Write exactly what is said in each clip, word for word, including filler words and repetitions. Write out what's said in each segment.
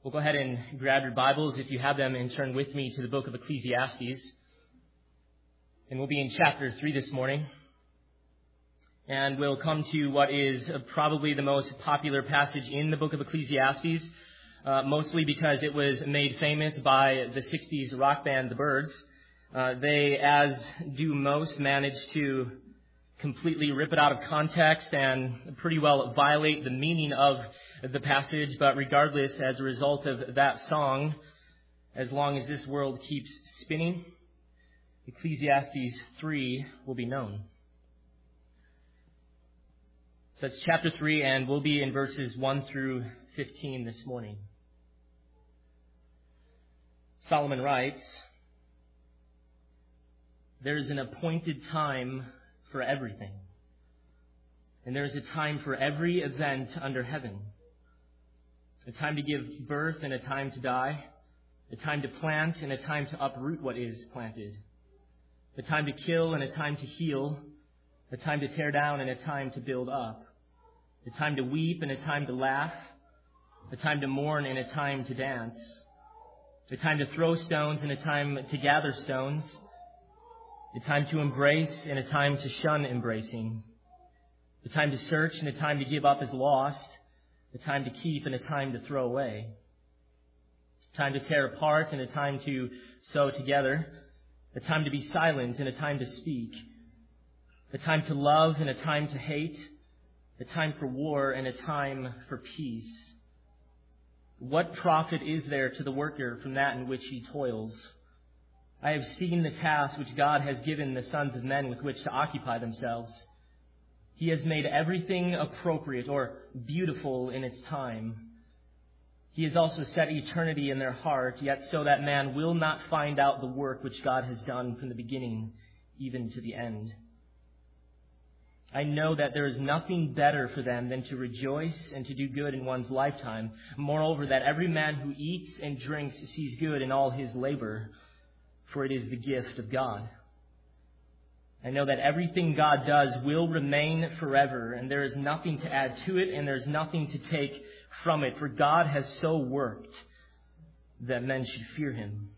We'll go ahead and grab your Bibles if you have them and turn with me to the book of Ecclesiastes. And we'll be in chapter three this morning. And we'll come to what is probably the most popular passage in the book of Ecclesiastes, uh, mostly because it was made famous by the sixties rock band The Byrds. Uh, they, as do most, managed to completely rip it out of context and pretty well violate the meaning of the passage. But regardless, as a result of that song, as long as this world keeps spinning, Ecclesiastes three will be known. So that's chapter three, and we'll be in verses one through fifteen this morning. Solomon writes, "There is an appointed time for everything, and there is a time for every event under heaven. A time to give birth and a time to die, a time to plant and a time to uproot what is planted, a time to kill and a time to heal, a time to tear down and a time to build up, a time to weep and a time to laugh, a time to mourn and a time to dance, a time to throw stones and a time to gather stones, a time to embrace and a time to shun embracing, a time to search and a time to give up as lost, a time to keep and a time to throw away, a time to tear apart and a time to sew together, a time to be silent and a time to speak, a time to love and a time to hate, a time for war and a time for peace. What profit is there to the worker from that in which he toils? I have seen the task which God has given the sons of men with which to occupy themselves. He has made everything appropriate or beautiful in its time. He has also set eternity in their heart, yet so that man will not find out the work which God has done from the beginning even to the end. I know that there is nothing better for them than to rejoice and to do good in one's lifetime. Moreover, that every man who eats and drinks sees good in all his labor, for it is the gift of God. I know that everything God does will remain forever, and there is nothing to add to it, and there is nothing to take from it, for God has so worked that men should fear him.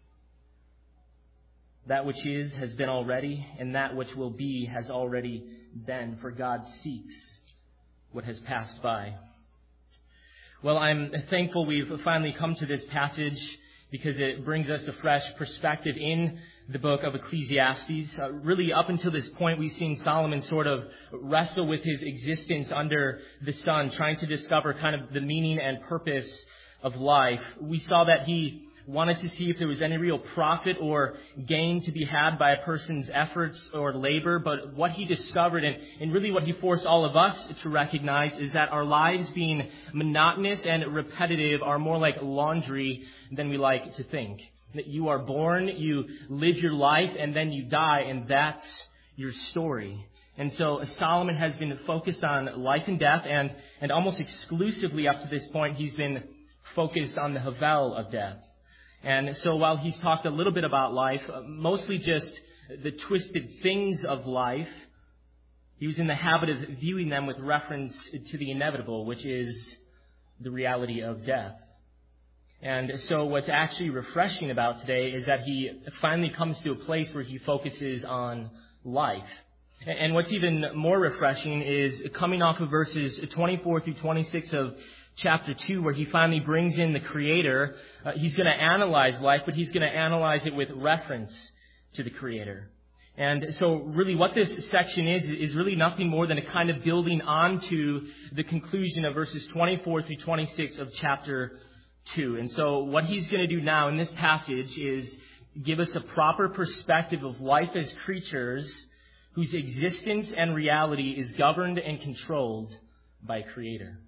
That which is has been already, and that which will be has already been, for God seeks what has passed by." Well, I'm thankful we've finally come to this passage, because it brings us a fresh perspective in the book of Ecclesiastes. Uh, really, up until this point, we've seen Solomon sort of wrestle with his existence under the sun, trying to discover kind of the meaning and purpose of life. We saw that he wanted to see if there was any real profit or gain to be had by a person's efforts or labor. But what he discovered, and, and really what he forced all of us to recognize, is that our lives being monotonous and repetitive are more like laundry than we like to think. That you are born, you live your life, and then you die, and that's your story. And so Solomon has been focused on life and death, and, and almost exclusively up to this point, he's been focused on the havel of death. And so while he's talked a little bit about life, mostly just the twisted things of life, he was in the habit of viewing them with reference to the inevitable, which is the reality of death. And so what's actually refreshing about today is that he finally comes to a place where he focuses on life. And what's even more refreshing is coming off of verses twenty-four through twenty-six of chapter two, where he finally brings in the Creator. Uh, he's going to analyze life, but he's going to analyze it with reference to the Creator. And so really what this section is, is really nothing more than a kind of building onto the conclusion of verses twenty-four through twenty-six of chapter two. And so what he's going to do now in this passage is give us a proper perspective of life as creatures whose existence and reality is governed and controlled by a Creator.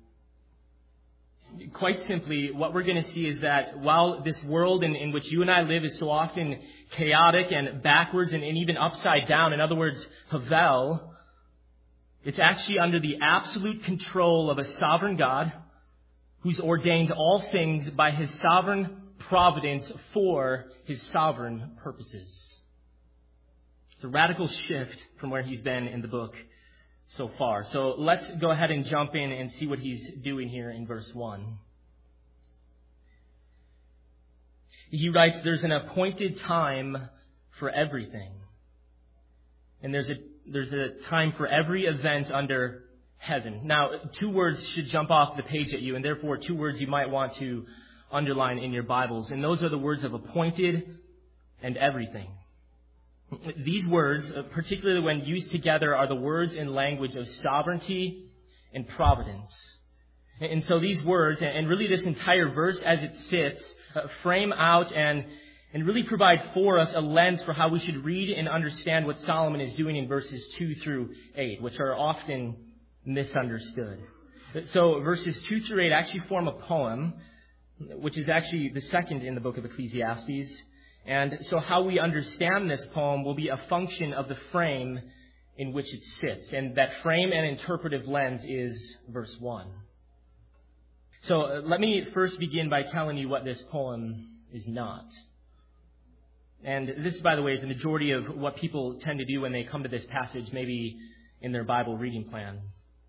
Quite simply, what we're going to see is that while this world in, in which you and I live is so often chaotic and backwards and, and even upside down, in other words, havel, it's actually under the absolute control of a sovereign God who's ordained all things by his sovereign providence for his sovereign purposes. It's a radical shift from where he's been in the book so far. So let's go ahead and jump in and see what he's doing here in verse one. He writes, there's an appointed time for everything. And there's a, there's a time for every event under heaven. Now, two words should jump off the page at you, and therefore two words you might want to underline in your Bibles. And those are the words of appointed and everything. These words, particularly when used together, are the words and language of sovereignty and providence. And so these words, and really this entire verse as it sits, frame out and, and really provide for us a lens for how we should read and understand what Solomon is doing in verses two through eight, which are often misunderstood. So verses two through eight actually form a poem, which is actually the second in the book of Ecclesiastes. And so how we understand this poem will be a function of the frame in which it sits. And that frame and interpretive lens is verse one. So uh, let me first begin by telling you what this poem is not. And this, by the way, is the majority of what people tend to do when they come to this passage, maybe in their Bible reading plan.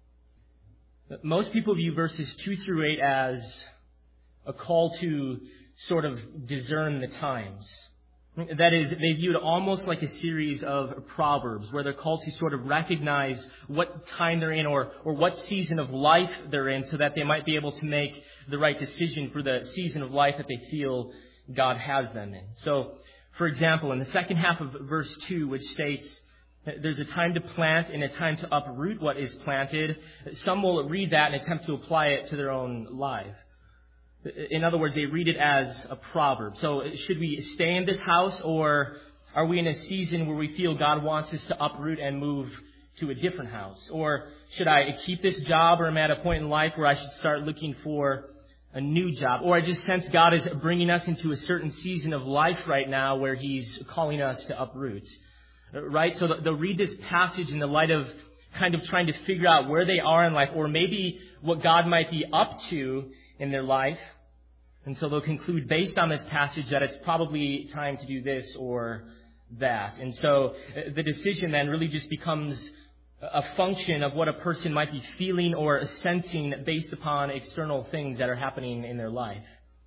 Most people view verses two through eight as a call to sort of discern the times. That is, they view it almost like a series of proverbs where they're called to sort of recognize what time they're in or, or what season of life they're in so that they might be able to make the right decision for the season of life that they feel God has them in. So, for example, in the second half of verse two, which states, there's a time to plant and a time to uproot what is planted, some will read that and attempt to apply it to their own life. In other words, they read it as a proverb. So should we stay in this house, or are we in a season where we feel God wants us to uproot and move to a different house? Or should I keep this job, or am I at a point in life where I should start looking for a new job? Or I just sense God is bringing us into a certain season of life right now where He's calling us to uproot. Right? So they'll read this passage in the light of kind of trying to figure out where they are in life, or maybe what God might be up to in their life. And so they'll conclude based on this passage that it's probably time to do this or that. And so the decision then really just becomes a function of what a person might be feeling or sensing based upon external things that are happening in their life.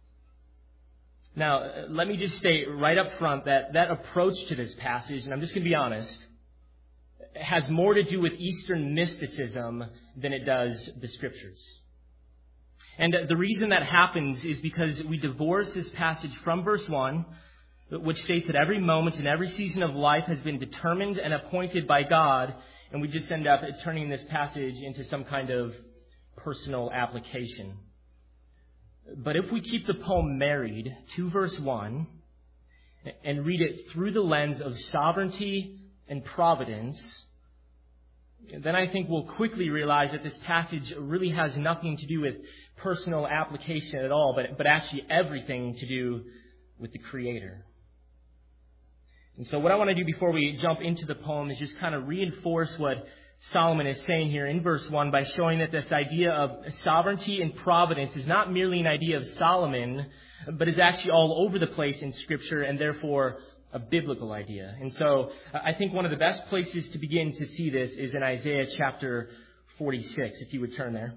Now, let me just say right up front that that approach to this passage, and I'm just going to be honest, has more to do with Eastern mysticism than it does the Scriptures. And the reason that happens is because we divorce this passage from verse one, which states that every moment and every season of life has been determined and appointed by God, and we just end up turning this passage into some kind of personal application. But if we keep the poem married to verse one and read it through the lens of sovereignty and providence, then I think we'll quickly realize that this passage really has nothing to do with personal application at all, but, but actually everything to do with the Creator. And so what I want to do before we jump into the poem is just kind of reinforce what Solomon is saying here in verse one by showing that this idea of sovereignty and providence is not merely an idea of Solomon, but is actually all over the place in Scripture and therefore a biblical idea. And so I think one of the best places to begin to see this is in Isaiah chapter forty-six, if you would turn there.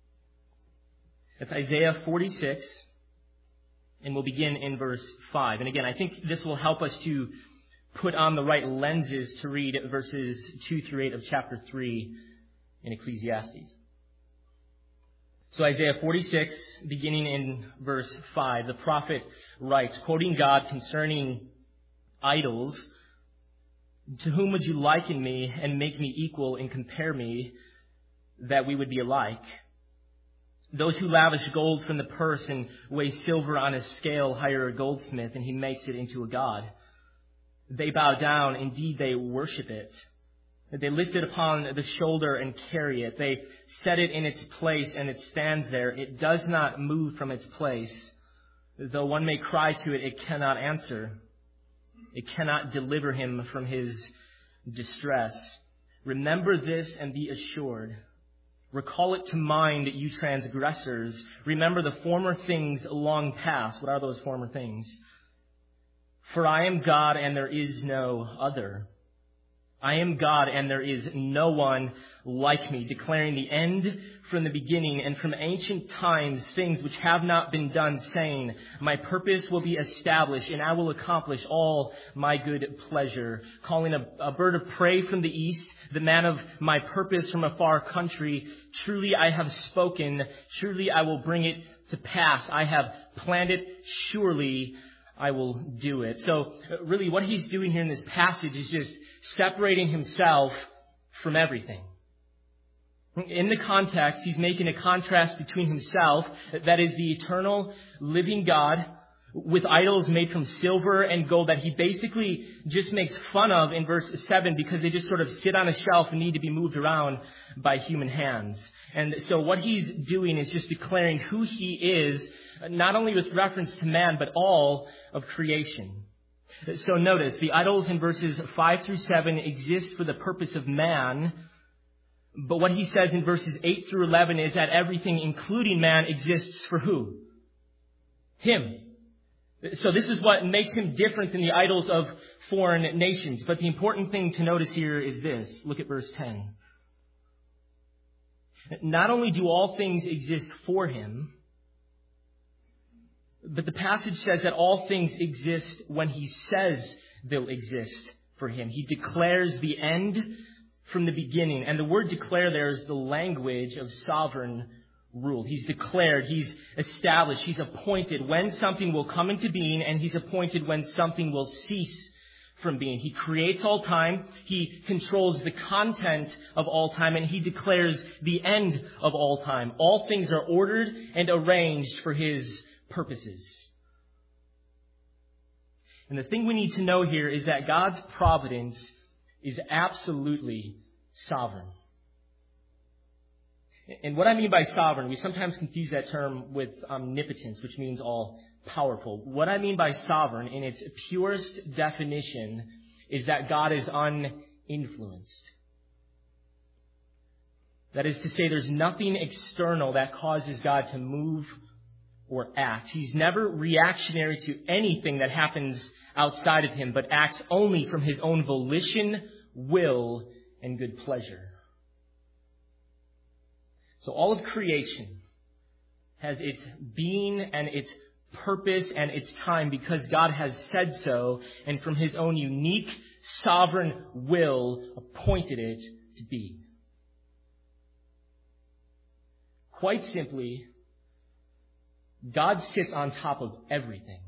It's Isaiah forty-six, and we'll begin in verse five. And again, I think this will help us to put on the right lenses to read verses two through eight of chapter three in Ecclesiastes. So Isaiah forty-six, beginning in verse five, the prophet writes, quoting God concerning idols, "To whom would you liken me and make me equal and compare me that we would be alike? Those who lavish gold from the purse and weigh silver on a scale hire a goldsmith, and he makes it into a god. They bow down, indeed they worship it. They lift it upon the shoulder and carry it. They set it in its place, and it stands there. It does not move from its place. Though one may cry to it, it cannot answer. It cannot deliver him from his distress. Remember this and be assured. Recall it to mind, you transgressors. Remember the former things long past." What are those former things? "For I am God and there is no other. I am God, and there is no one like me, declaring the end from the beginning, and from ancient times things which have not been done, saying, my purpose will be established, and I will accomplish all my good pleasure. Calling a, a bird of prey from the east, the man of my purpose from a far country. Truly I have spoken, truly I will bring it to pass. I have planned it, surely I will do it. So really what he's doing here in this passage is just separating himself from everything. In the context, he's making a contrast between himself, that is the eternal living God, with idols made from silver and gold that he basically just makes fun of in verse seven because they just sort of sit on a shelf and need to be moved around by human hands. And so what he's doing is just declaring who he is, not only with reference to man, but all of creation. So notice, the idols in verses five through seven exist for the purpose of man. But what he says in verses eight through eleven is that everything, including man, exists for who? Him. So this is what makes him different than the idols of foreign nations. But the important thing to notice here is this. Look at verse ten. Not only do all things exist for him, but the passage says that all things exist when he says they'll exist for him. He declares the end from the beginning. And the word declare there is the language of sovereign rule. He's declared, he's established, he's appointed when something will come into being, and he's appointed when something will cease from being. He creates all time, he controls the content of all time, and he declares the end of all time. All things are ordered and arranged for his purposes. And the thing we need to know here is that God's providence is absolutely sovereign. And what I mean by sovereign, we sometimes confuse that term with omnipotence, which means all powerful. What I mean by sovereign, in its purest definition, is that God is uninfluenced. That is to say, there's nothing external that causes God to move or act. He's never reactionary to anything that happens outside of him, but acts only from his own volition, will, and good pleasure. So all of creation has its being and its purpose and its time because God has said so, and from his own unique sovereign will appointed it to be. Quite simply, God sits on top of everything.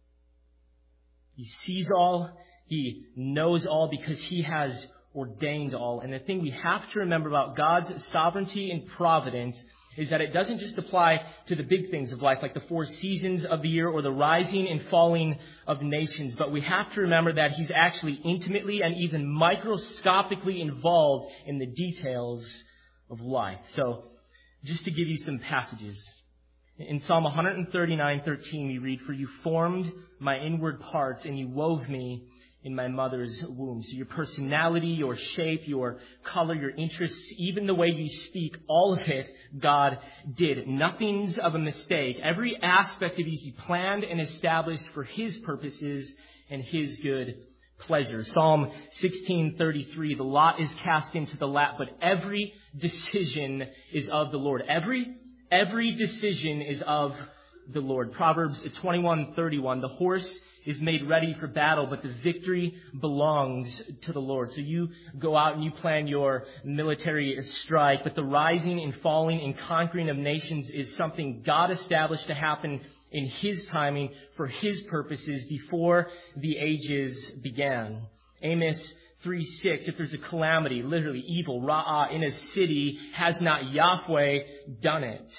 He sees all, he knows all because he has ordained all. And the thing we have to remember about God's sovereignty and providence is that it doesn't just apply to the big things of life, like the four seasons of the year or the rising and falling of nations. But we have to remember that he's actually intimately and even microscopically involved in the details of life. So just to give you some passages. In Psalm one thirty-nine thirteen, we read, "For you formed my inward parts, and you wove me in my mother's womb." So your personality, your shape, your color, your interests, even the way you speak, all of it, God did. Nothing's of a mistake. Every aspect of you he planned and established for his purposes and his good pleasure. Psalm sixteen thirty-three, "The lot is cast into the lap, but every decision is of the Lord." Every Every decision is of the Lord. Proverbs twenty-one thirty-one, "The horse is made ready for battle, but the victory belongs to the Lord." So you go out and you plan your military strike, but the rising and falling and conquering of nations is something God established to happen in his timing for his purposes before the ages began. Amos three six, "If there's a calamity, literally evil, ra'ah, in a city, has not Yahweh done it?"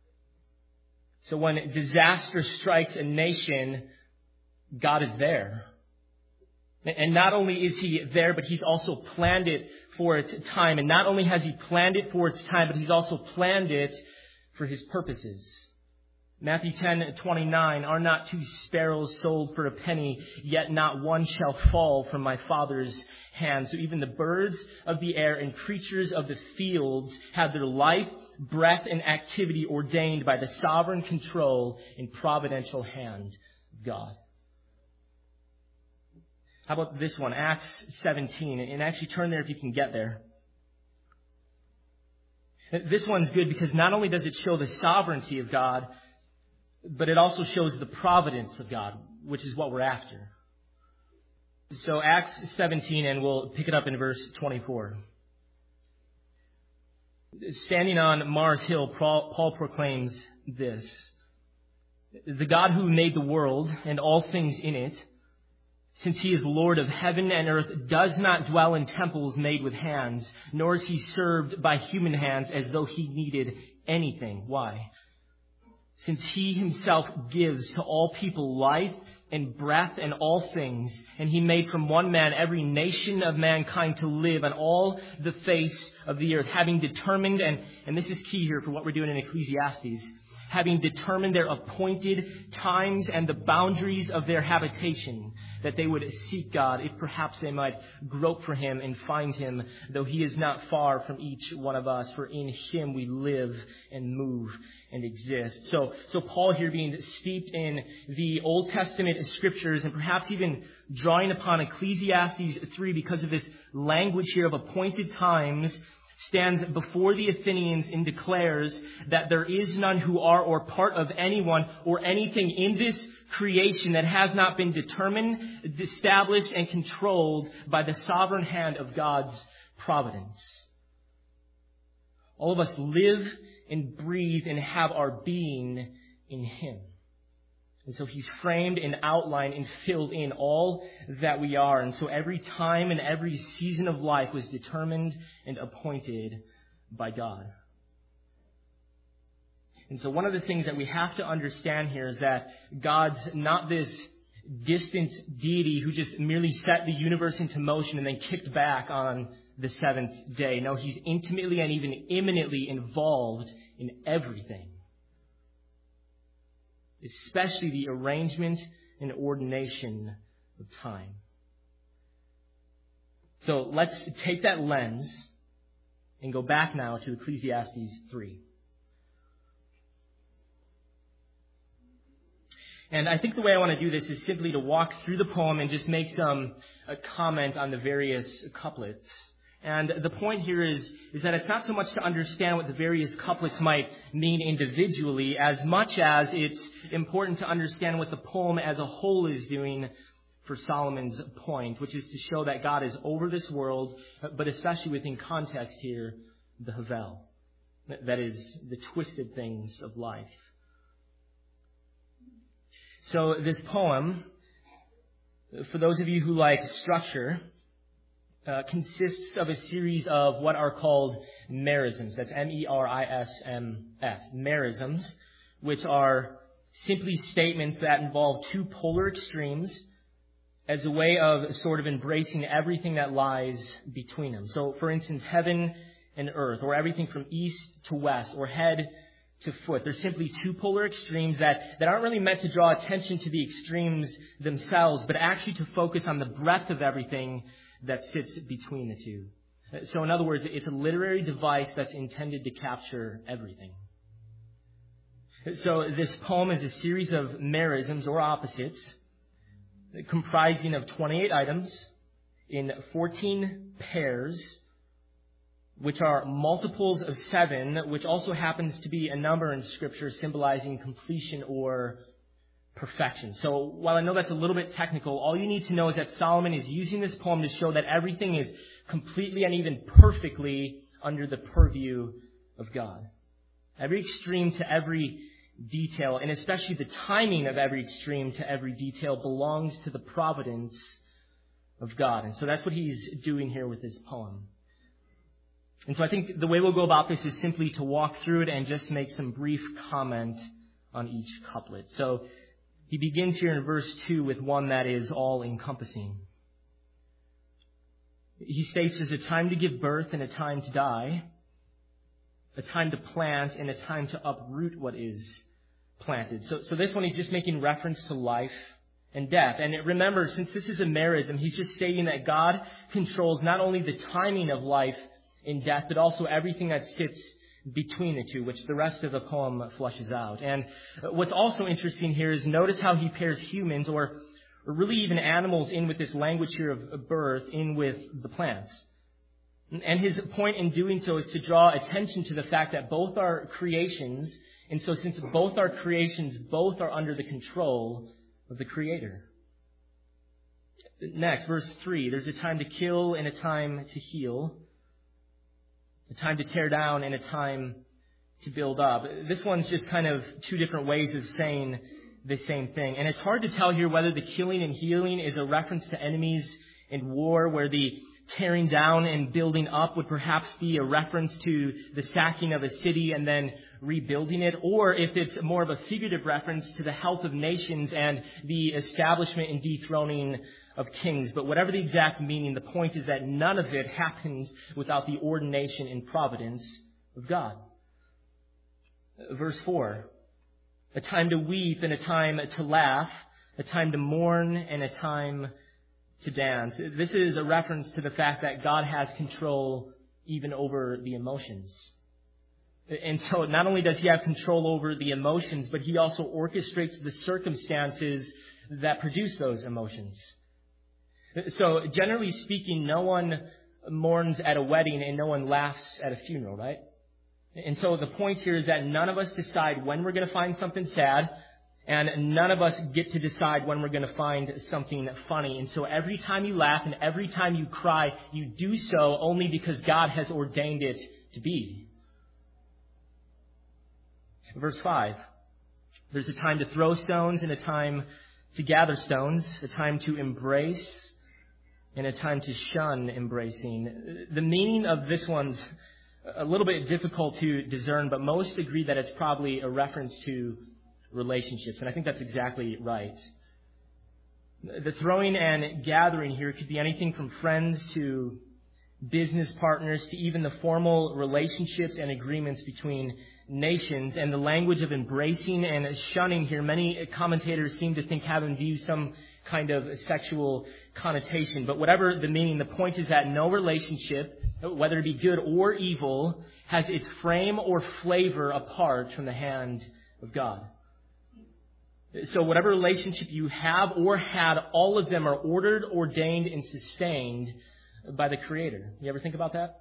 So when disaster strikes a nation, God is there. And not only is he there, but he's also planned it for its time. And not only has he planned it for its time, but he's also planned it for his purposes. Matthew ten twenty-nine, "Are not two sparrows sold for a penny, yet not one shall fall from my Father's hand. So even the birds of the air and creatures of the fields have their life, breath, and activity ordained by the sovereign control and providential hand of God." How about this one, Acts seventeen? And actually turn there if you can get there. This one's good because not only does it show the sovereignty of God, but it also shows the providence of God, which is what we're after. So Acts seventeen, and we'll pick it up in verse twenty-four. Standing on Mars Hill, Paul proclaims this: "The God who made the world and all things in it, since he is Lord of heaven and earth, does not dwell in temples made with hands, nor is he served by human hands as though he needed anything." Why? "Since he himself gives to all people life and breath and all things, and he made from one man every nation of mankind to live on all the face of the earth, having determined," and, and this is key here for what we're doing in Ecclesiastes, "having determined their appointed times and the boundaries of their habitation, that they would seek God, if perhaps they might grope for him and find him, though he is not far from each one of us, for in him we live and move and exist." So, so Paul here, being steeped in the Old Testament scriptures and perhaps even drawing upon Ecclesiastes three because of this language here of appointed times, stands before the Athenians and declares that there is none who are or part of anyone or anything in this creation that has not been determined, established, and controlled by the sovereign hand of God's providence. All of us live and breathe and have our being in him. And so he's framed and outlined and filled in all that we are. And so every time and every season of life was determined and appointed by God. And so one of the things that we have to understand here is that God's not this distant deity who just merely set the universe into motion and then kicked back on the seventh day. No, he's intimately and even imminently involved in everything, especially the arrangement and ordination of time. So let's take that lens and go back now to Ecclesiastes three. And I think the way I want to do this is simply to walk through the poem and just make some uh, comment on the various couplets. And the point here is, is that it's not so much to understand what the various couplets might mean individually, as much as it's important to understand what the poem as a whole is doing for Solomon's point, which is to show that God is over this world, but especially within context here, the Havel. That is, the twisted things of life. So this poem, for those of you who like structure, Uh, consists of a series of what are called merisms. That's M E R I S M S. Merisms, which are simply statements that involve two polar extremes as a way of sort of embracing everything that lies between them. So, for instance, heaven and earth, or everything from east to west, or head to foot. They're simply two polar extremes that, that aren't really meant to draw attention to the extremes themselves, but actually to focus on the breadth of everything that sits between the two. So in other words, it's a literary device that's intended to capture everything. So this poem is a series of merisms or opposites comprising of twenty-eight items in fourteen pairs, which are multiples of seven, which also happens to be a number in Scripture symbolizing completion or perfection. So while I know that's a little bit technical, all you need to know is that Solomon is using this poem to show that everything is completely and even perfectly under the purview of God. Every extreme to every detail, and especially the timing of every extreme to every detail, belongs to the providence of God. And so that's what he's doing here with this poem. And so I think the way we'll go about this is simply to walk through it and just make some brief comment on each couplet. So he begins here in verse two with one that is all-encompassing. He states there's a time to give birth and a time to die, a time to plant and a time to uproot what is planted. So, so this one he's just making reference to life and death. And remember, since this is a merism, he's just stating that God controls not only the timing of life and death, but also everything that sits between the two, which the rest of the poem flushes out. And what's also interesting here is notice how he pairs humans, or or really even animals in with this language here of birth, in with the plants. And his point in doing so is to draw attention to the fact that both are creations, and so since both are creations, both are under the control of the Creator. Next, verse three, there's a time to kill and a time to heal, a time to tear down and a time to build up. This one's just kind of two different ways of saying the same thing. And it's hard to tell here whether the killing and healing is a reference to enemies in war, where the tearing down and building up would perhaps be a reference to the sacking of a city and then rebuilding it, or if it's more of a figurative reference to the health of nations and the establishment and dethroning of kings. But whatever the exact meaning, the point is that none of it happens without the ordination and providence of God. Verse four, a time to weep and a time to laugh, a time to mourn and a time to dance. This is a reference to the fact that God has control even over the emotions. And so not only does he have control over the emotions, but he also orchestrates the circumstances that produce those emotions. So generally speaking, no one mourns at a wedding and no one laughs at a funeral, right? And so the point here is that none of us decide when we're going to find something sad, and none of us get to decide when we're going to find something funny. And so every time you laugh and every time you cry, you do so only because God has ordained it to be. Verse five, there's a time to throw stones and a time to gather stones, a time to embrace and a time to shun embracing. The meaning of this one's a little bit difficult to discern, but most agree that it's probably a reference to relationships. And I think that's exactly right. The throwing and gathering here could be anything from friends to business partners to even the formal relationships and agreements between nations. And the language of embracing and shunning here, many commentators seem to think have in view some kind of sexual connotation. But whatever the meaning, the point is that no relationship, whether it be good or evil, has its frame or flavor apart from the hand of God. So whatever relationship you have or had, all of them are ordered, ordained, and sustained by the Creator. You ever think about that?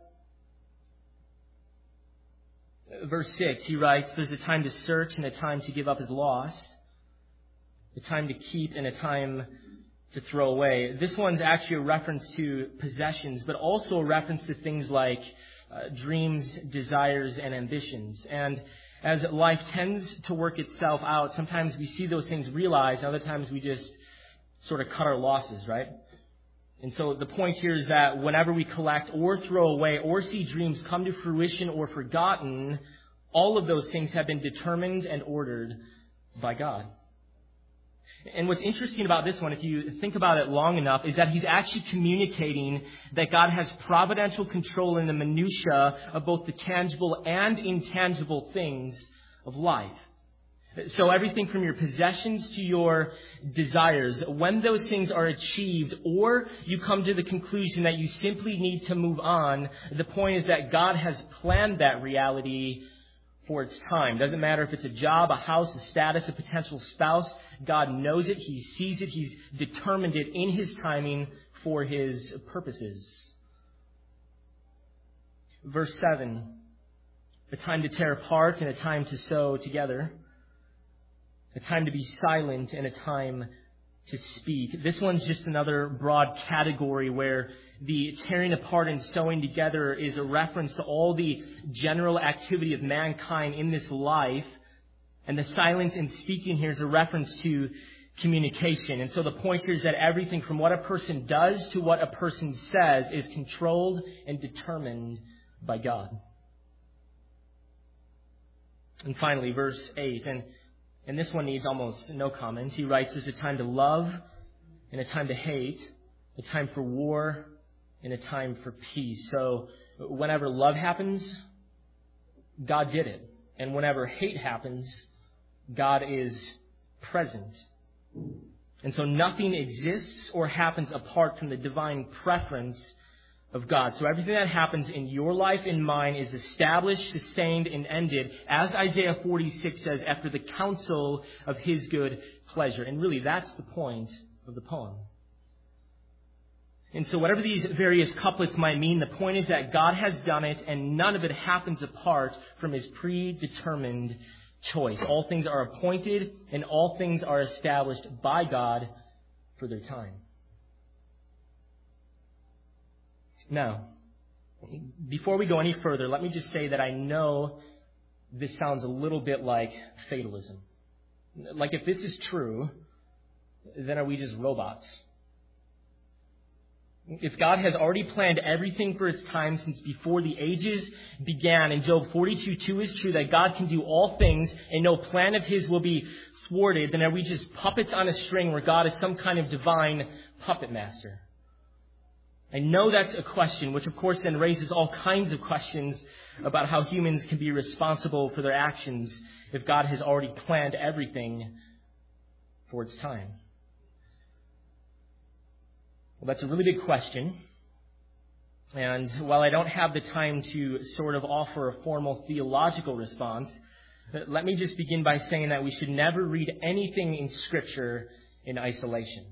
Verse six, he writes, there's a time to search and a time to give up as lost, a time to keep and a time to throw away. This one's actually a reference to possessions, but also a reference to things like uh, dreams, desires, and ambitions. And as life tends to work itself out, sometimes we see those things realized, other times we just sort of cut our losses, right? And so the point here is that whenever we collect or throw away or see dreams come to fruition or forgotten, all of those things have been determined and ordered by God. And what's interesting about this one, if you think about it long enough, is that he's actually communicating that God has providential control in the minutiae of both the tangible and intangible things of life. So everything from your possessions to your desires, when those things are achieved or you come to the conclusion that you simply need to move on, the point is that God has planned that reality for its time. Doesn't matter if it's a job, a house, a status, a potential spouse. God knows it. He sees it. He's determined it in His timing for His purposes. Verse seven, a time to tear apart and a time to sew together, a time to be silent and a time to speak. This one's just another broad category where the tearing apart and sewing together is a reference to all the general activity of mankind in this life. And the silence and speaking here is a reference to communication. And so the point here is that everything from what a person does to what a person says is controlled and determined by God. And finally, verse eight, and, and this one needs almost no comment. He writes, there's a time to love and a time to hate, a time for war and a time for peace. So whenever love happens, God did it. And whenever hate happens, God is present. And so nothing exists or happens apart from the divine preference of God. So everything that happens in your life and mine is established, sustained, and ended, as Isaiah forty-six says, after the counsel of His good pleasure. And really, that's the point of the poem. And so whatever these various couplets might mean, the point is that God has done it, and none of it happens apart from his predetermined choice. All things are appointed, and all things are established by God for their time. Now, before we go any further, let me just say that I know this sounds a little bit like fatalism. Like, if this is true, then are we just robots? If God has already planned everything for its time since before the ages began, and Job forty-two two is true that God can do all things and no plan of his will be thwarted, then are we just puppets on a string where God is some kind of divine puppet master? I know that's a question, which of course then raises all kinds of questions about how humans can be responsible for their actions if God has already planned everything for its time. Well, that's a really big question. And while I don't have the time to sort of offer a formal theological response, let me just begin by saying that we should never read anything in Scripture in isolation.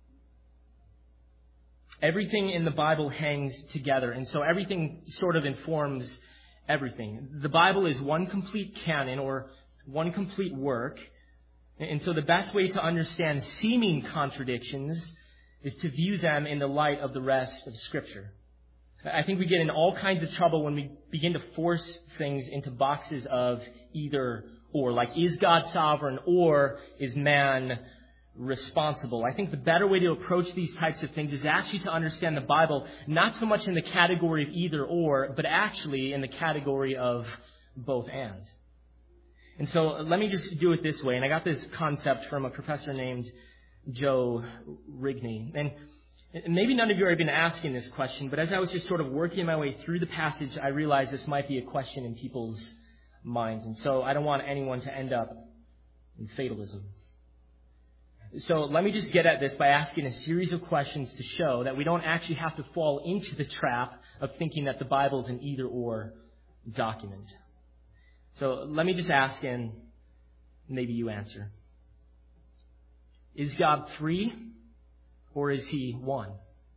Everything in the Bible hangs together, and so everything sort of informs everything. The Bible is one complete canon or one complete work, and so the best way to understand seeming contradictions is to view them in the light of the rest of Scripture. I think we get in all kinds of trouble when we begin to force things into boxes of either or, like, is God sovereign or is man responsible? I think the better way to approach these types of things is actually to understand the Bible not so much in the category of either or, but actually in the category of both and. And so let me just do it this way. And I got this concept from a professor named Joe Rigney. And maybe none of you have been asking this question, but as I was just sort of working my way through the passage, I realized this might be a question in people's minds. And so I don't want anyone to end up in fatalism. So let me just get at this by asking a series of questions to show that we don't actually have to fall into the trap of thinking that the Bible is an either-or document. So let me just ask, and maybe you answer. Is God three, or is he one?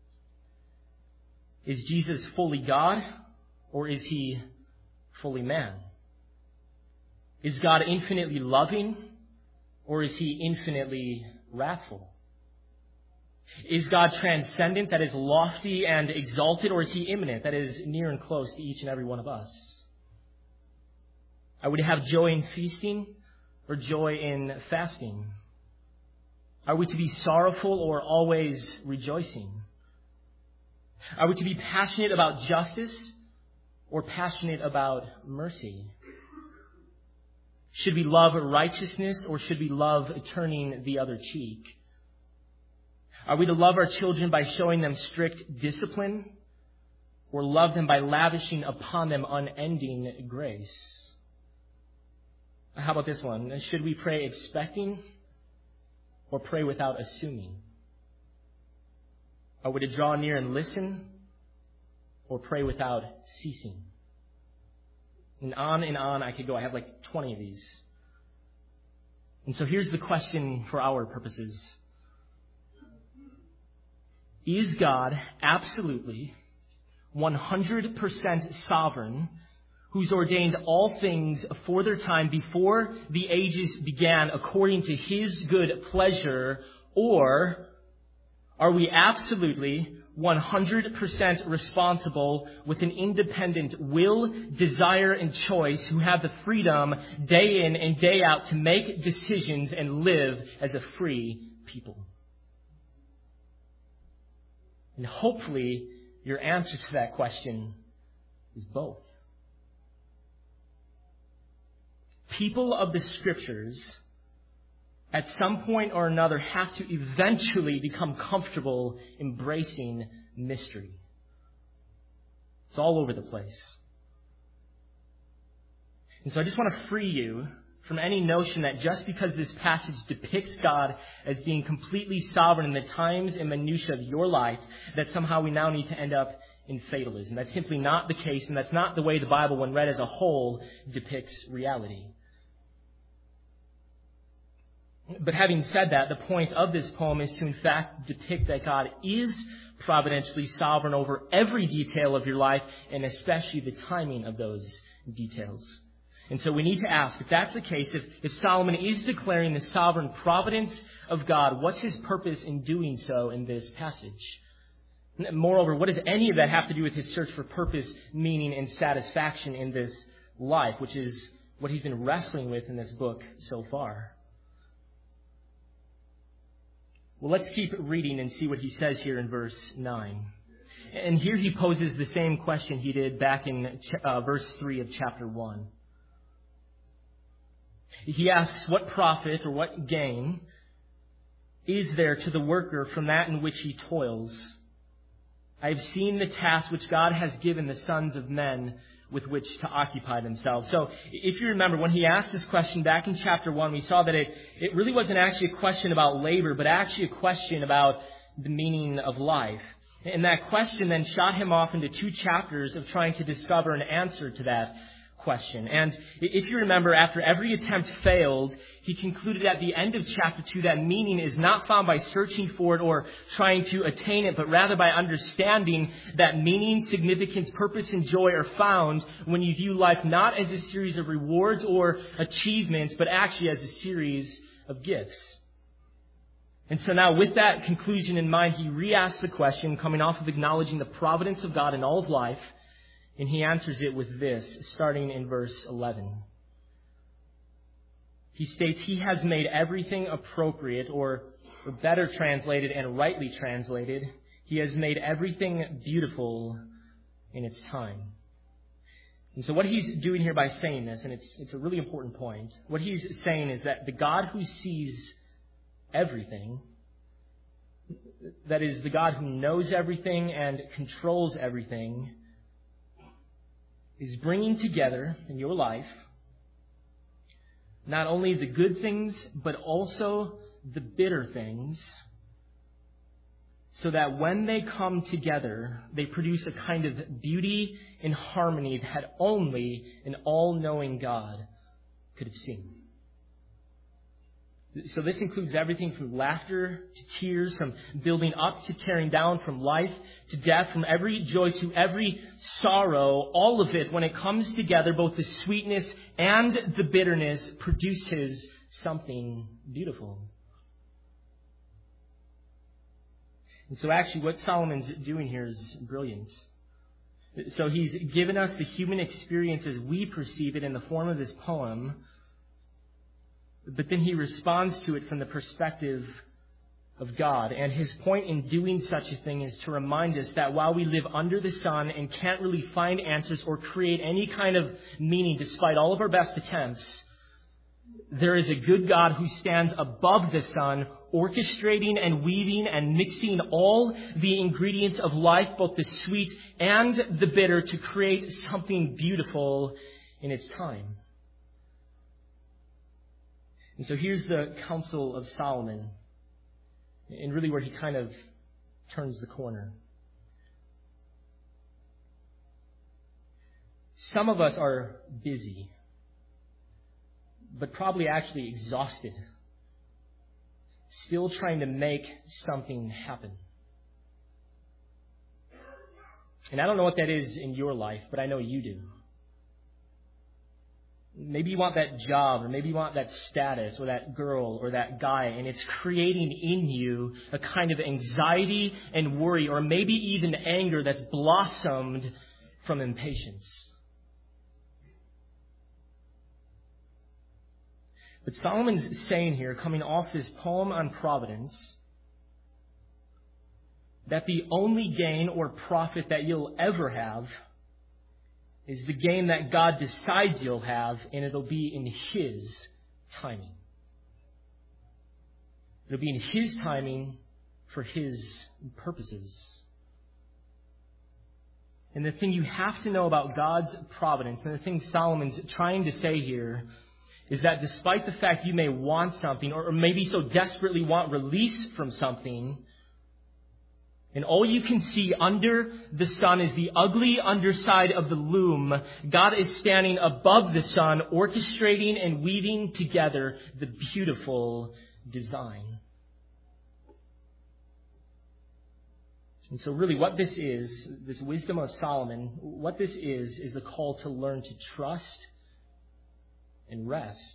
Is Jesus fully God, or is he fully man? Is God infinitely loving, or is he infinitely wrathful? Is God transcendent, that is lofty and exalted, or is he immanent, that is near and close to each and every one of us? Are we to have joy in feasting or joy in fasting? Are we to be sorrowful or always rejoicing? Are we to be passionate about justice or passionate about mercy? Should we love righteousness or should we love turning the other cheek? Are we to love our children by showing them strict discipline or love them by lavishing upon them unending grace? How about this one? Should we pray expecting or pray without assuming? Are we to draw near and listen or pray without ceasing? And on and on I could go. I have like twenty of these. And so here's the question for our purposes. Is God absolutely one hundred percent sovereign, who's ordained all things for their time before the ages began according to his good pleasure? Or are we absolutely one hundred percent responsible with an independent will, desire, and choice, who have the freedom day in and day out to make decisions and live as a free people? And hopefully your answer to that question is both. People of the Scriptures, at some point or another, have to eventually become comfortable embracing mystery. It's all over the place. And so I just want to free you from any notion that just because this passage depicts God as being completely sovereign in the times and minutiae of your life, that somehow we now need to end up in fatalism. That's simply not the case, and that's not the way the Bible, when read as a whole, depicts reality. But having said that, the point of this poem is to in fact depict that God is providentially sovereign over every detail of your life, and especially the timing of those details. And so we need to ask, if that's the case, if, if Solomon is declaring the sovereign providence of God, what's his purpose in doing so in this passage? Moreover, what does any of that have to do with his search for purpose, meaning, and satisfaction in this life, which is what he's been wrestling with in this book so far? Well, let's keep reading and see what he says here in verse nine. And here he poses the same question he did back in uh, verse three of chapter one. He asks, what profit or what gain is there to the worker from that in which he toils? I have seen the task which God has given the sons of men with which to occupy themselves. So if you remember, when he asked this question back in chapter one, we saw that it, it really wasn't actually a question about labor, but actually a question about the meaning of life. And that question then shot him off into two chapters of trying to discover an answer to that question. And if you remember, after every attempt failed, he concluded at the end of chapter two that meaning is not found by searching for it or trying to attain it, but rather by understanding that meaning, significance, purpose, and joy are found when you view life not as a series of rewards or achievements, but actually as a series of gifts. And so now with that conclusion in mind, he re-asks the question, coming off of acknowledging the providence of God in all of life, and he answers it with this, starting in verse eleven. He states, he has made everything appropriate, or, or better translated and rightly translated, he has made everything beautiful in its time. And so what he's doing here by saying this, and it's, it's a really important point, what he's saying is that the God who sees everything, that is, the God who knows everything and controls everything, is bringing together in your life not only the good things, but also the bitter things, so that when they come together, they produce a kind of beauty and harmony that only an all-knowing God could have seen. So this includes everything from laughter to tears, from building up to tearing down, from life to death, from every joy to every sorrow. All of it, when it comes together, both the sweetness and the bitterness, produces something beautiful. And so actually what Solomon's doing here is brilliant. So he's given us the human experience as we perceive it in the form of this poem, but then he responds to it from the perspective of God. And his point in doing such a thing is to remind us that while we live under the sun and can't really find answers or create any kind of meaning despite all of our best attempts, there is a good God who stands above the sun, orchestrating and weaving and mixing all the ingredients of life, both the sweet and the bitter, to create something beautiful in its time. And so here's the counsel of Solomon, and really where he kind of turns the corner. Some of us are busy, but probably actually exhausted, still trying to make something happen. And I don't know what that is in your life, but I know you do. Maybe you want that job, or maybe you want that status, or that girl, or that guy, and it's creating in you a kind of anxiety and worry, or maybe even anger that's blossomed from impatience. But Solomon's saying here, coming off this poem on providence, that the only gain or profit that you'll ever have is the gain that God decides you'll have, and it'll be in His timing. It'll be in His timing for His purposes. And the thing you have to know about God's providence, and the thing Solomon's trying to say here, is that despite the fact you may want something, or maybe so desperately want release from something, and all you can see under the sun is the ugly underside of the loom, God is standing above the sun, orchestrating and weaving together the beautiful design. And so really what this is, this wisdom of Solomon, what this is, is a call to learn to trust and rest.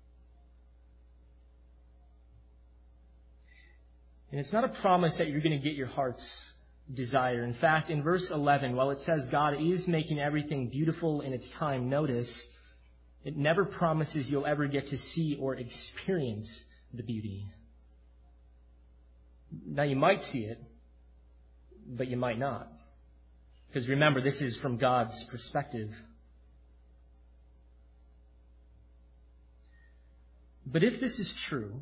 And it's not a promise that you're going to get your heart's desire. In fact, in verse eleven, while it says God is making everything beautiful in its time, notice, it never promises you'll ever get to see or experience the beauty. Now you might see it, but you might not. Because remember, this is from God's perspective. But if this is true,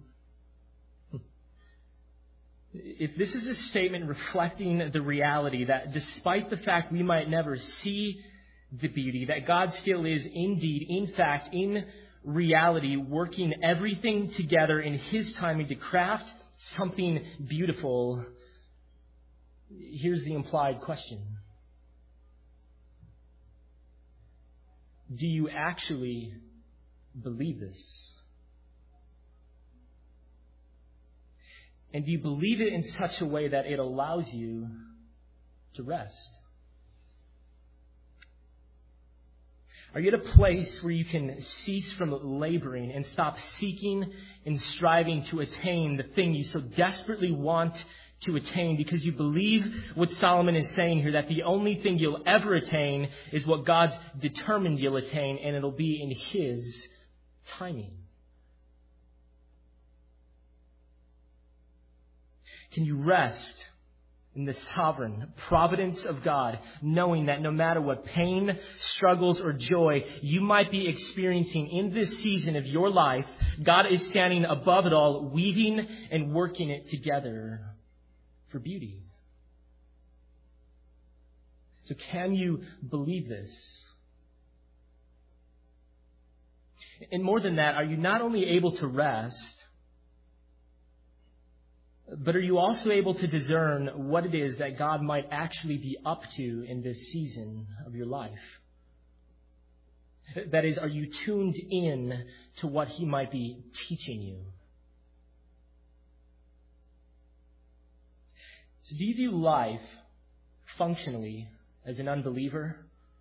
if this is a statement reflecting the reality that despite the fact we might never see the beauty, that God still is indeed, in fact, in reality, working everything together in His timing to craft something beautiful, here's the implied question. Do you actually believe this? And do you believe it in such a way that it allows you to rest? Are you at a place where you can cease from laboring and stop seeking and striving to attain the thing you so desperately want to attain, because you believe what Solomon is saying here, that the only thing you'll ever attain is what God's determined you'll attain, and it'll be in His timing? Can you rest in the sovereign providence of God, knowing that no matter what pain, struggles, or joy you might be experiencing in this season of your life, God is standing above it all, weaving and working it together for beauty? So can you believe this? And more than that, are you not only able to rest, but are you also able to discern what it is that God might actually be up to in this season of your life? That is, are you tuned in to what He might be teaching you? So do you view life functionally as an unbeliever,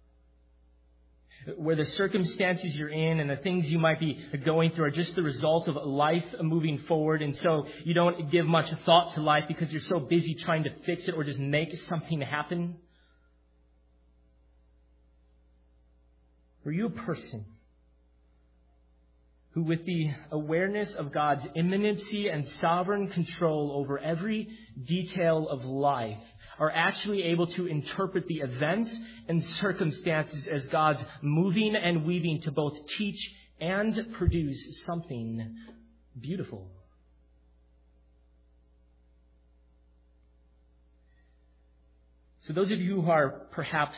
where the circumstances you're in and the things you might be going through are just the result of life moving forward, and so you don't give much thought to life because you're so busy trying to fix it or just make something happen? Are you a person who, with the awareness of God's immanency and sovereign control over every detail of life, are actually able to interpret the events and circumstances as God's moving and weaving to both teach and produce something beautiful? So those of you who are perhaps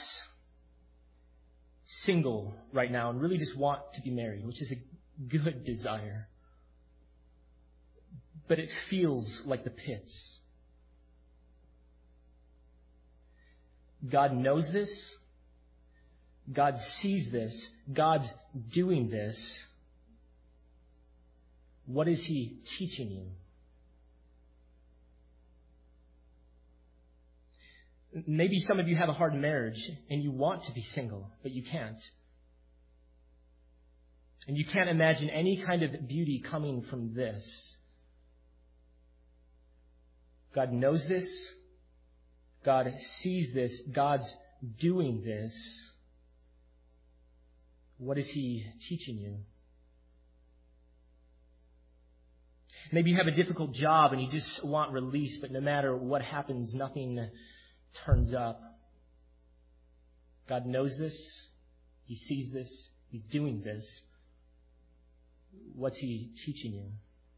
single right now and really just want to be married, which is a good desire, but it feels like the pits. God knows this. God sees this. God's doing this. What is He teaching you? Maybe some of you have a hard marriage and you want to be single, but you can't. And you can't imagine any kind of beauty coming from this. God knows this. God sees this. God's doing this. What is He teaching you? Maybe you have a difficult job and you just want release, but no matter what happens, nothing turns up. God knows this. He sees this. He's doing this. What's He teaching you?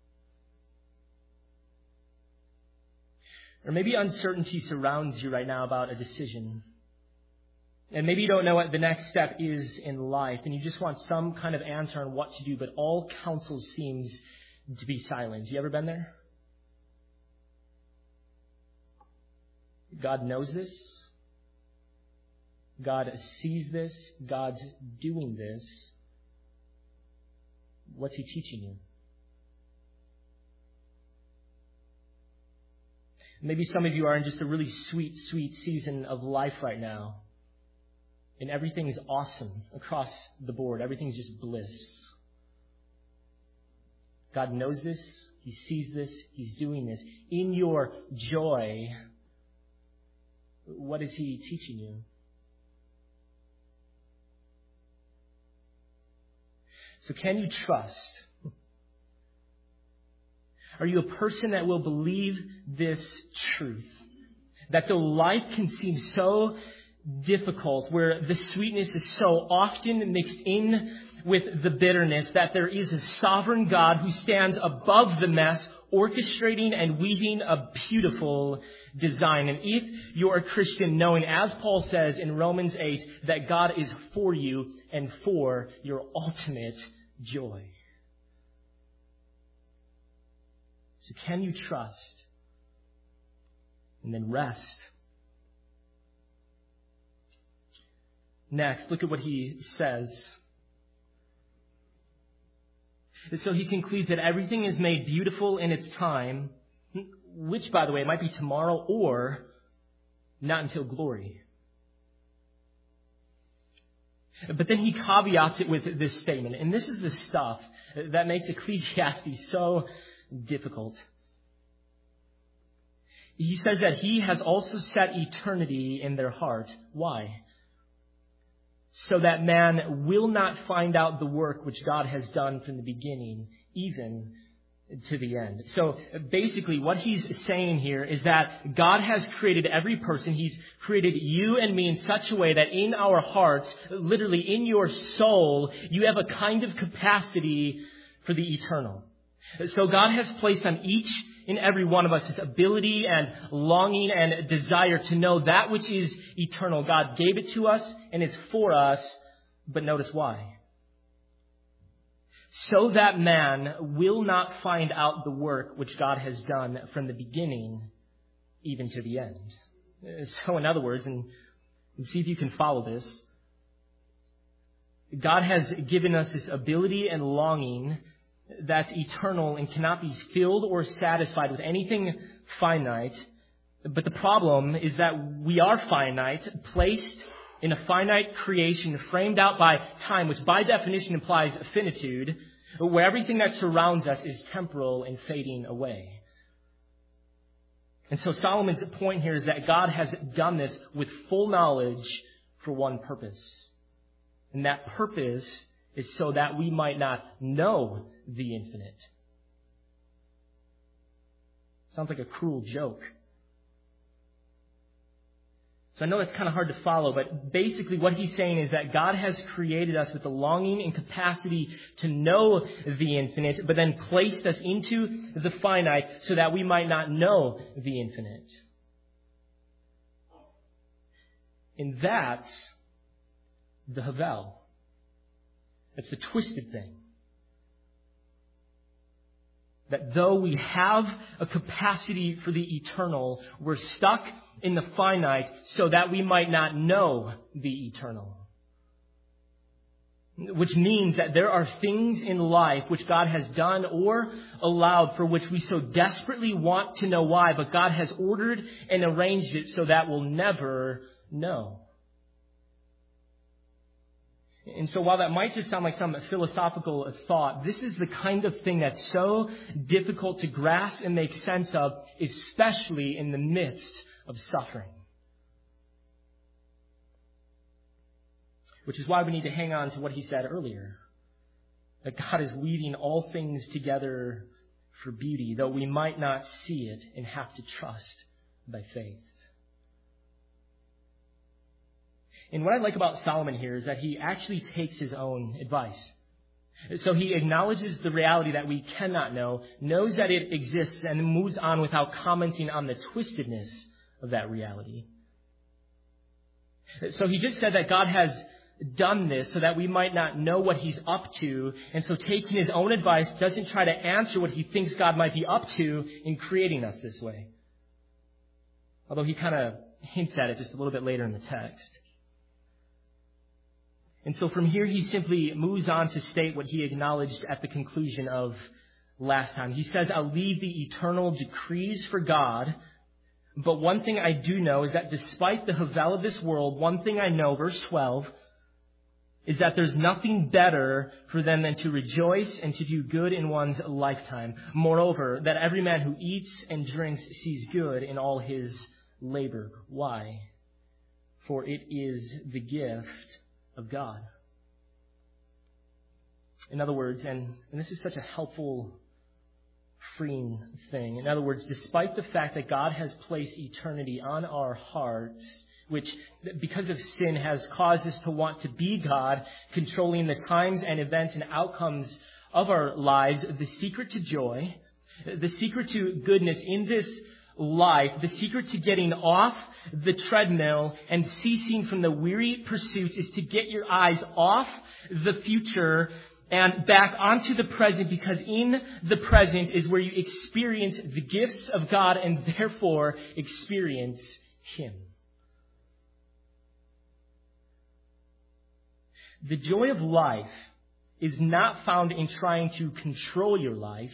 Or maybe uncertainty surrounds you right now about a decision. And maybe you don't know what the next step is in life, and you just want some kind of answer on what to do, but all counsel seems to be silent. You ever been there? God knows this. God sees this. God's doing this. What's He teaching you? Maybe some of you are in just a really sweet, sweet season of life right now. And everything's awesome across the board. Everything's just bliss. God knows this. He sees this. He's doing this. In your joy, what is He teaching you? So can you trust? Are you a person that will believe this truth? That though life can seem so difficult, where the sweetness is so often mixed in with the bitterness, that there is a sovereign God who stands above the mess, orchestrating and weaving a beautiful design. And if you're a Christian, knowing, as Paul says in Romans eight, that God is for you and for your ultimate joy. So can you trust and then rest? Next, look at what he says. So he concludes that everything is made beautiful in its time, which, by the way, might be tomorrow or not until glory. But then he caveats it with this statement, and this is the stuff that makes Ecclesiastes so difficult. He says that He has also set eternity in their heart. Why? So that man will not find out the work which God has done from the beginning, even to the end. So basically what he's saying here is that God has created every person. He's created you and me in such a way that in our hearts, literally in your soul, you have a kind of capacity for the eternal. So God has placed on each and every one of us this ability and longing and desire to know that which is eternal. God gave it to us and it's for us, but notice why. So that man will not find out the work which God has done from the beginning, even to the end. So in other words, and see if you can follow this, God has given us this ability and longing that's eternal and cannot be filled or satisfied with anything finite. But the problem is that we are finite, placed in a finite creation framed out by time, which by definition implies finitude, where everything that surrounds us is temporal and fading away. And so Solomon's point here is that God has done this with full knowledge for one purpose. And that purpose is so that we might not know the infinite. Sounds like a cruel joke. So I know it's kind of hard to follow, but basically what he's saying is that God has created us with the longing and capacity to know the infinite, but then placed us into the finite so that we might not know the infinite. And that's the Havel. That's the twisted thing. That though we have a capacity for the eternal, we're stuck in the finite so that we might not know the eternal. Which means that there are things in life which God has done or allowed for which we so desperately want to know why, but God has ordered and arranged it so that we'll never know. And so while that might just sound like some philosophical thought, this is the kind of thing that's so difficult to grasp and make sense of, especially in the midst of suffering. Which is why we need to hang on to what he said earlier. That God is weaving all things together for beauty, though we might not see it and have to trust by faith. And what I like about Solomon here is that he actually takes his own advice. So he acknowledges the reality that we cannot know, knows that it exists, and moves on without commenting on the twistedness of that reality. So he just said that God has done this so that we might not know what he's up to, and so taking his own advice doesn't try to answer what he thinks God might be up to in creating us this way. Although he kind of hints at it just a little bit later in the text. And so from here, he simply moves on to state what he acknowledged at the conclusion of last time. He says, I'll leave the eternal decrees for God But one thing I do know is that despite the havel of this world, one thing I know, verse twelve, is that there's nothing better for them than to rejoice and to do good in one's lifetime. Moreover, that every man who eats and drinks sees good in all his labor. Why? For it is the gift of God. In other words, and, and this is such a helpful, freeing thing. In other words, despite the fact that God has placed eternity on our hearts, which, because of sin, has caused us to want to be God, controlling the times and events and outcomes of our lives, the secret to joy, the secret to goodness in this life, the secret to getting off the treadmill and ceasing from the weary pursuits is to get your eyes off the future and back onto the present, because in the present is where you experience the gifts of God and therefore experience Him. The joy of life is not found in trying to control your life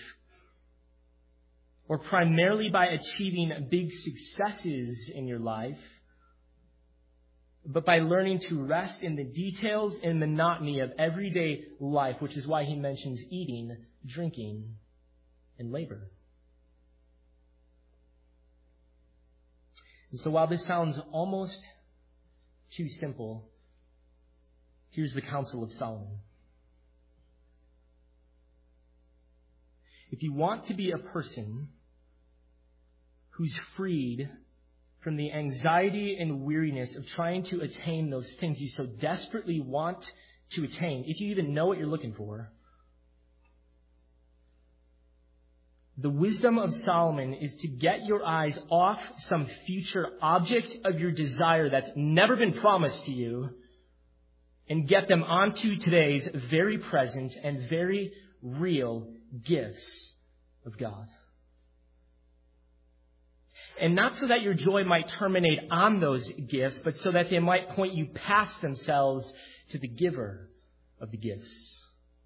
or primarily by achieving big successes in your life, but by learning to rest in the details and monotony of everyday life, which is why he mentions eating, drinking, and labor. And so while this sounds almost too simple, here's the counsel of Solomon. If you want to be a person who's freed from the anxiety and weariness of trying to attain those things you so desperately want to attain, if you even know what you're looking for, the wisdom of Solomon is to get your eyes off some future object of your desire that's never been promised to you and get them onto today's very present and very real gifts of God. And not so that your joy might terminate on those gifts, but so that they might point you past themselves to the giver of the gifts.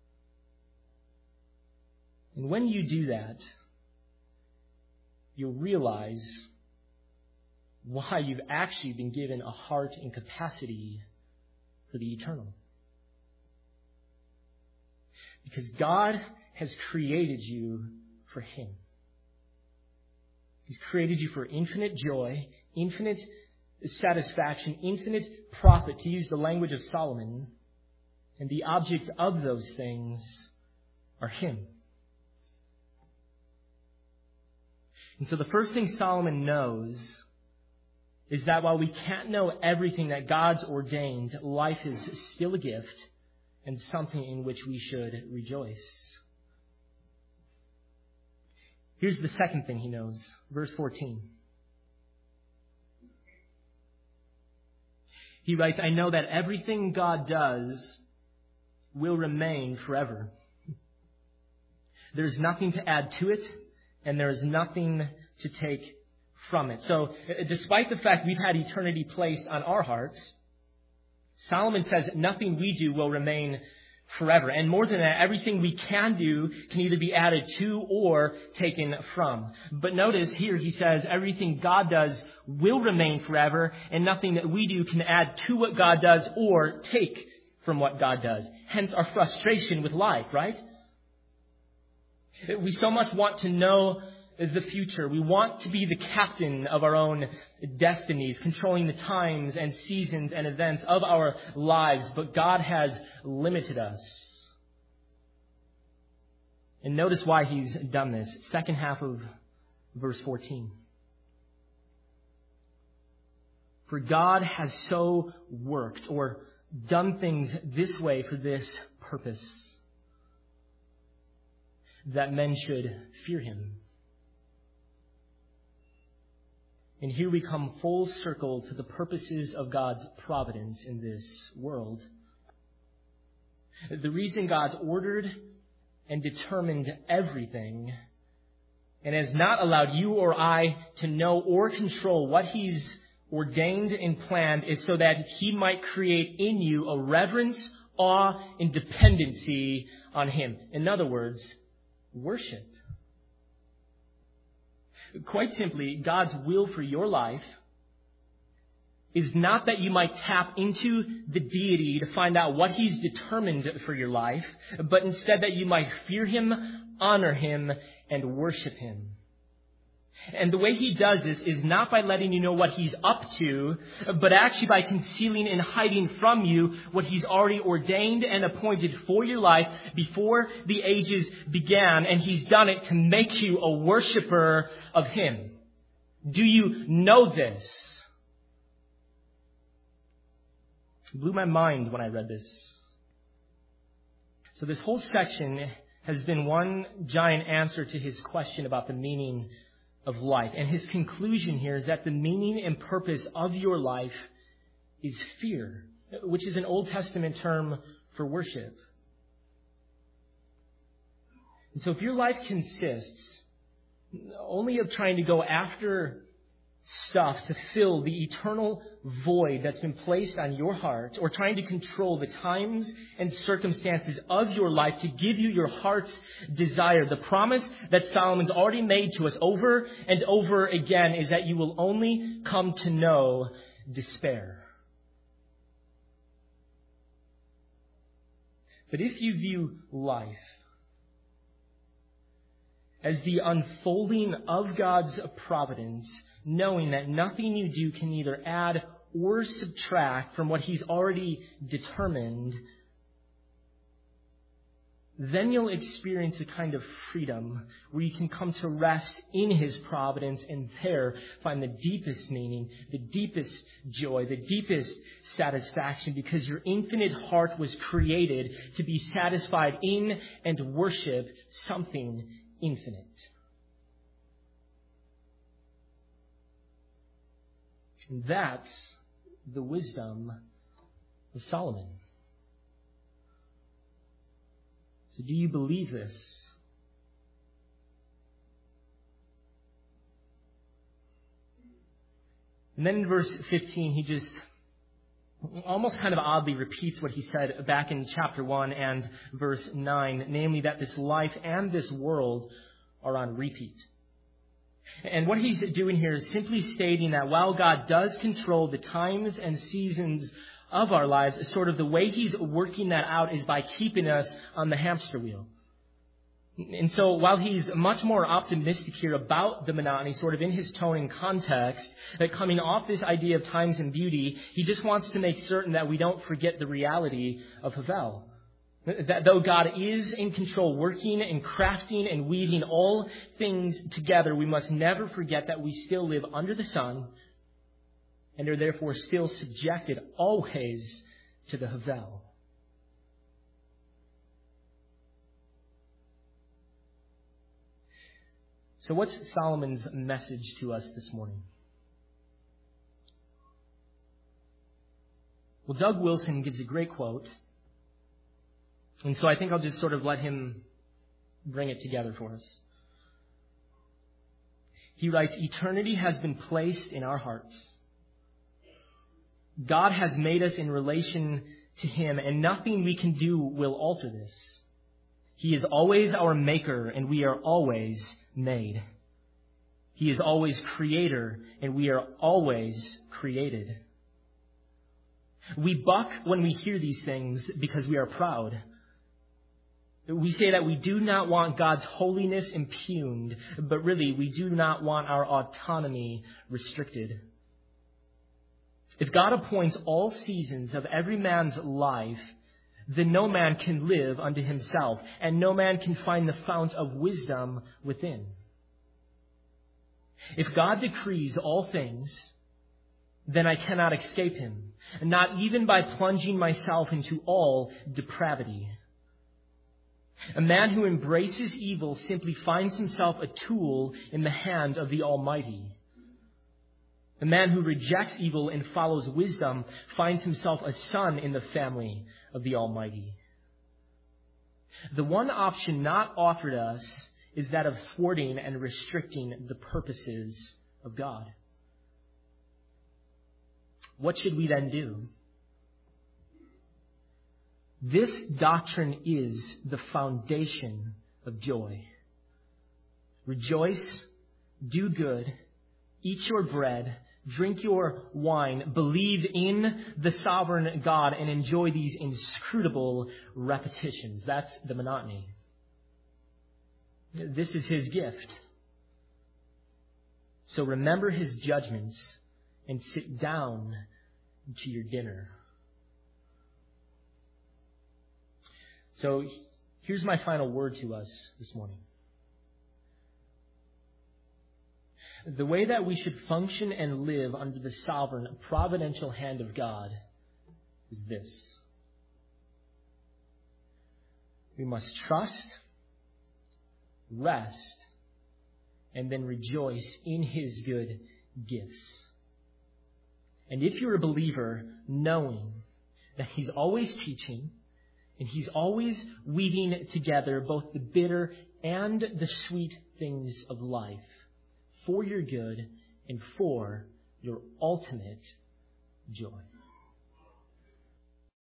And when you do that, you'll realize why you've actually been given a heart and capacity for the eternal. Because God has created you for Him. He's created you for infinite joy, infinite satisfaction, infinite profit, to use the language of Solomon. And the object of those things are Him. And so the first thing Solomon knows is that while we can't know everything that God's ordained, life is still a gift and something in which we should rejoice. Here's the second thing he knows. Verse fourteen. He writes, I know that everything God does will remain forever. There's nothing to add to it, and there is nothing to take from it. So, despite the fact we've had eternity placed on our hearts, Solomon says nothing we do will remain forever. And more than that, everything we can do can either be added to or taken from. But notice here he says everything God does will remain forever, and nothing that we do can add to what God does or take from what God does. Hence our frustration with life, right? We so much want to know the future. We want to be the captain of our own destinies, controlling the times and seasons and events of our lives. But God has limited us. And notice why He's done this. Second half of verse fourteen. For God has so worked or done things this way for this purpose, that men should fear Him. And here we come full circle to the purposes of God's providence in this world. The reason God's ordered and determined everything and has not allowed you or I to know or control what He's ordained and planned is so that He might create in you a reverence, awe, and dependency on Him. In other words, worship. Quite simply, God's will for your life is not that you might tap into the deity to find out what He's determined for your life, but instead that you might fear Him, honor Him, and worship Him. And the way He does this is not by letting you know what He's up to, but actually by concealing and hiding from you what He's already ordained and appointed for your life before the ages began. And He's done it to make you a worshiper of Him. Do you know this? It blew my mind when I read this. So this whole section has been one giant answer to his question about the meaning of life. And his conclusion here is that the meaning and purpose of your life is fear, which is an Old Testament term for worship. And so if your life consists only of trying to go after stuff to fill the eternal void that's been placed on your heart, or trying to control the times and circumstances of your life to give you your heart's desire, the promise that Solomon's already made to us over and over again is that you will only come to know despair. But if you view life as the unfolding of God's providence, knowing that nothing you do can either add or subtract from what He's already determined, then you'll experience a kind of freedom where you can come to rest in His providence and there find the deepest meaning, the deepest joy, the deepest satisfaction, because your infinite heart was created to be satisfied in and worship something infinite. And that's the wisdom of Solomon. So do you believe this? And then in verse fifteen, he just almost kind of oddly repeats what he said back in chapter one and verse nine, namely that this life and this world are on repeat. And what he's doing here is simply stating that while God does control the times and seasons of our lives, sort of the way He's working that out is by keeping us on the hamster wheel. And so while he's much more optimistic here about the monotony, sort of in his tone and context, that coming off this idea of times and beauty, he just wants to make certain that we don't forget the reality of Havel. That though God is in control, working and crafting and weaving all things together, we must never forget that we still live under the sun and are therefore still subjected always to the Havel. So what's Solomon's message to us this morning? Well, Doug Wilson gives a great quote. And so I think I'll just sort of let him bring it together for us. He writes, "Eternity has been placed in our hearts. God has made us in relation to Him, and nothing we can do will alter this. He is always our maker, and we are always made. He is always creator, and we are always created. We buck when we hear these things because we are proud. We say that we do not want God's holiness impugned, but really we do not want our autonomy restricted. If God appoints all seasons of every man's life, then no man can live unto himself, and no man can find the fount of wisdom within. If God decrees all things, then I cannot escape Him, not even by plunging myself into all depravity. A man who embraces evil simply finds himself a tool in the hand of the Almighty. The man who rejects evil and follows wisdom finds himself a son in the family of the Almighty. The one option not offered us is that of thwarting and restricting the purposes of God. What should we then do? This doctrine is the foundation of joy. Rejoice, do good, eat your bread, drink your wine, believe in the sovereign God, and enjoy these inscrutable repetitions. That's the monotony. This is his gift. So remember his judgments and sit down to your dinner. So here's my final word to us this morning. The way that we should function and live under the sovereign, providential hand of God is this. We must trust, rest, and then rejoice in his good gifts. And if you're a believer, knowing that he's always teaching and he's always weaving together both the bitter and the sweet things of life for your good and for your ultimate joy.